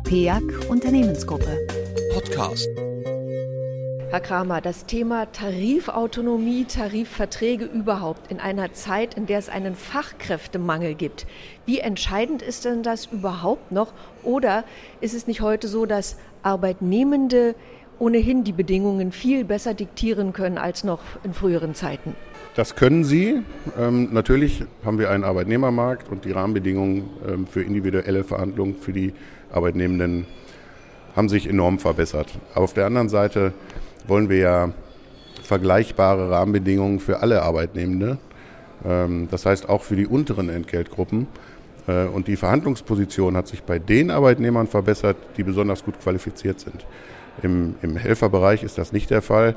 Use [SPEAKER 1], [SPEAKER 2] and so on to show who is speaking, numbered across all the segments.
[SPEAKER 1] PEAG Unternehmensgruppe.
[SPEAKER 2] Podcast.
[SPEAKER 3] Herr Kramer, das Thema Tarifautonomie, Tarifverträge überhaupt in einer Zeit, in der es einen Fachkräftemangel gibt. Wie entscheidend ist denn das überhaupt noch? Oder ist es nicht heute so, dass Arbeitnehmende ohnehin die Bedingungen viel besser diktieren können als noch in früheren Zeiten?
[SPEAKER 4] Das können sie. Natürlich haben wir einen Arbeitnehmermarkt und die Rahmenbedingungen für individuelle Verhandlungen für die Arbeitnehmenden haben sich enorm verbessert. Aber auf der anderen Seite wollen wir ja vergleichbare Rahmenbedingungen für alle Arbeitnehmende. Das heißt auch für die unteren Entgeltgruppen. Und die Verhandlungsposition hat sich bei den Arbeitnehmern verbessert, die besonders gut qualifiziert sind. Im Helferbereich ist das nicht der Fall.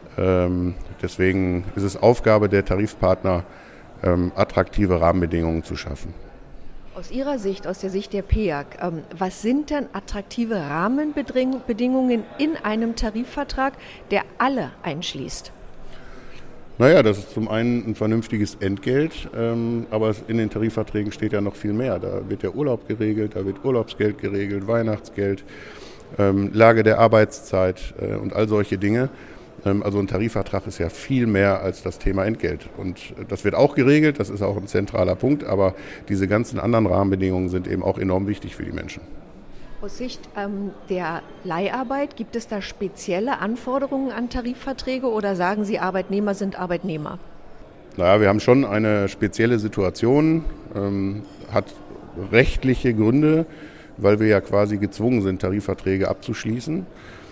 [SPEAKER 4] Deswegen ist es Aufgabe der Tarifpartner, attraktive Rahmenbedingungen zu schaffen.
[SPEAKER 3] Aus Ihrer Sicht, aus der Sicht der PEAG, was sind denn attraktive Rahmenbedingungen in einem Tarifvertrag, der alle einschließt?
[SPEAKER 4] Naja, das ist zum einen ein vernünftiges Entgelt, aber in den Tarifverträgen steht ja noch viel mehr. Da wird der Urlaub geregelt, da wird Urlaubsgeld geregelt, Weihnachtsgeld, Lage der Arbeitszeit und all solche Dinge. Also ein Tarifvertrag ist ja viel mehr als das Thema Entgelt. Und das wird auch geregelt, das ist auch ein zentraler Punkt, aber diese ganzen anderen Rahmenbedingungen sind eben auch enorm wichtig für die Menschen.
[SPEAKER 3] Aus Sicht der Leiharbeit, gibt es da spezielle Anforderungen an Tarifverträge oder sagen Sie, Arbeitnehmer sind Arbeitnehmer?
[SPEAKER 4] Naja, wir haben schon eine spezielle Situation, hat rechtliche Gründe, weil wir ja quasi gezwungen sind, Tarifverträge abzuschließen.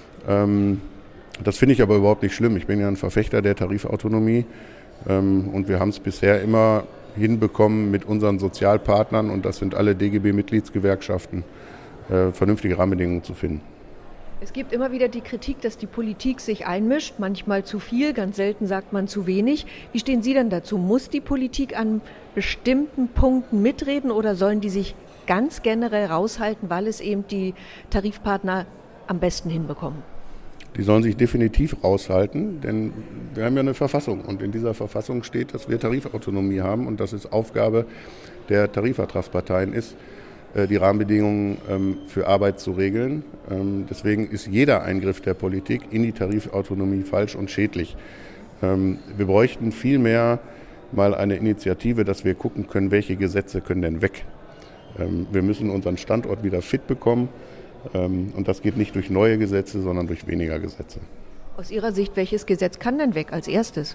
[SPEAKER 4] Das finde ich aber überhaupt nicht schlimm. Ich bin ja ein Verfechter der Tarifautonomie und wir haben es bisher immer hinbekommen mit unseren Sozialpartnern, und das sind alle DGB-Mitgliedsgewerkschaften, vernünftige Rahmenbedingungen zu finden.
[SPEAKER 3] Es gibt immer wieder die Kritik, dass die Politik sich einmischt, manchmal zu viel, ganz selten sagt man zu wenig. Wie stehen Sie denn dazu? Muss die Politik an bestimmten Punkten mitreden oder sollen die sich ganz generell raushalten, weil es eben die Tarifpartner am besten hinbekommen?
[SPEAKER 4] Die sollen sich definitiv raushalten, denn wir haben ja eine Verfassung und in dieser Verfassung steht, dass wir Tarifautonomie haben und dass es Aufgabe der Tarifvertragsparteien ist, die Rahmenbedingungen für Arbeit zu regeln. Deswegen ist jeder Eingriff der Politik in die Tarifautonomie falsch und schädlich. Wir bräuchten vielmehr mal eine Initiative, dass wir gucken können, welche Gesetze können denn weg. Wir müssen unseren Standort wieder fit bekommen. Und das geht nicht durch neue Gesetze, sondern durch weniger Gesetze.
[SPEAKER 3] Aus Ihrer Sicht, welches Gesetz kann denn weg als erstes?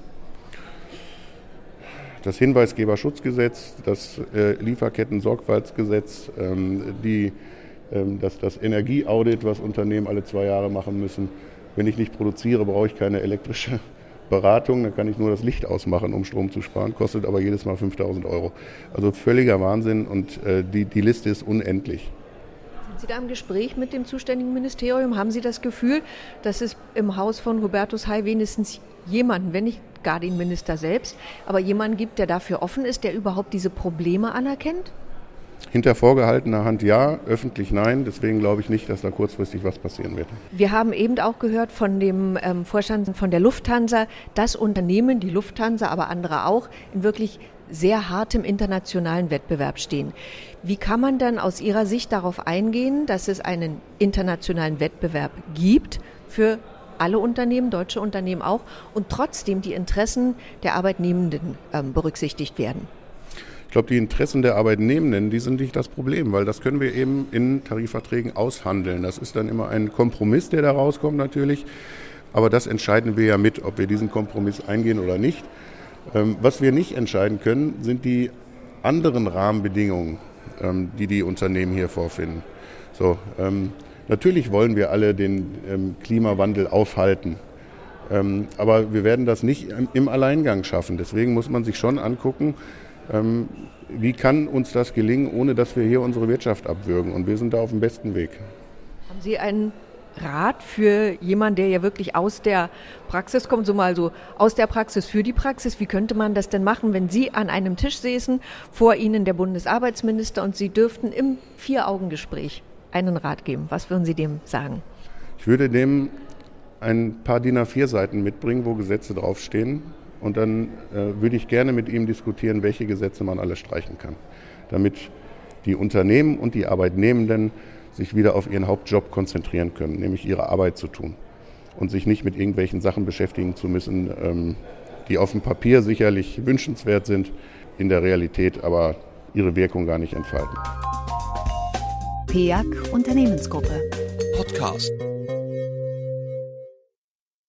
[SPEAKER 4] Das Hinweisgeberschutzgesetz, das Lieferketten-Sorgfaltsgesetz, das Energieaudit, was Unternehmen alle 2 Jahre machen müssen. Wenn ich nicht produziere, brauche ich keine elektrische Beratung, dann kann ich nur das Licht ausmachen, um Strom zu sparen, kostet aber jedes Mal 5.000 €. Also völliger Wahnsinn und die Liste ist unendlich.
[SPEAKER 3] Sind Sie da im Gespräch mit dem zuständigen Ministerium? Haben Sie das Gefühl, dass es im Haus von Hubertus Heil wenigstens jemanden, wenn nicht gar den Minister selbst, aber jemanden gibt, der dafür offen ist, der überhaupt diese Probleme anerkennt?
[SPEAKER 4] Hinter vorgehaltener Hand ja, öffentlich nein. Deswegen glaube ich nicht, dass da kurzfristig was passieren wird.
[SPEAKER 3] Wir haben eben auch gehört von dem Vorstand von der Lufthansa, dass Unternehmen, die Lufthansa, aber andere auch, in wirklich sehr hartem internationalen Wettbewerb stehen. Wie kann man dann aus Ihrer Sicht darauf eingehen, dass es einen internationalen Wettbewerb gibt für alle Unternehmen, deutsche Unternehmen auch, und trotzdem die Interessen der Arbeitnehmenden berücksichtigt werden?
[SPEAKER 4] Ich glaube, die Interessen der Arbeitnehmenden, die sind nicht das Problem, weil das können wir eben in Tarifverträgen aushandeln. Das ist dann immer ein Kompromiss, der da rauskommt natürlich, aber das entscheiden wir ja mit, ob wir diesen Kompromiss eingehen oder nicht. Was wir nicht entscheiden können, sind die anderen Rahmenbedingungen, die die Unternehmen hier vorfinden. So, natürlich wollen wir alle den Klimawandel aufhalten, aber wir werden das nicht im Alleingang schaffen. Deswegen muss man sich schon angucken, wie kann uns das gelingen, ohne dass wir hier unsere Wirtschaft abwürgen. Und wir sind da auf dem besten Weg.
[SPEAKER 3] Haben Sie einen Rat für jemanden, der ja wirklich aus der Praxis kommt, so aus der Praxis für die Praxis? Wie könnte man das denn machen, wenn Sie an einem Tisch säßen, vor Ihnen der Bundesarbeitsminister und Sie dürften im 4-Augen-Gespräch einen Rat geben? Was würden Sie dem sagen?
[SPEAKER 4] Ich würde dem ein paar DIN A4-Seiten mitbringen, wo Gesetze draufstehen. Und dann würde ich gerne mit ihm diskutieren, welche Gesetze man alle streichen kann, damit die Unternehmen und die Arbeitnehmenden sich wieder auf ihren Hauptjob konzentrieren können, nämlich ihre Arbeit zu tun und sich nicht mit irgendwelchen Sachen beschäftigen zu müssen, die auf dem Papier sicherlich wünschenswert sind, in der Realität aber ihre Wirkung gar nicht entfalten.
[SPEAKER 1] PEAC Unternehmensgruppe
[SPEAKER 2] Podcast.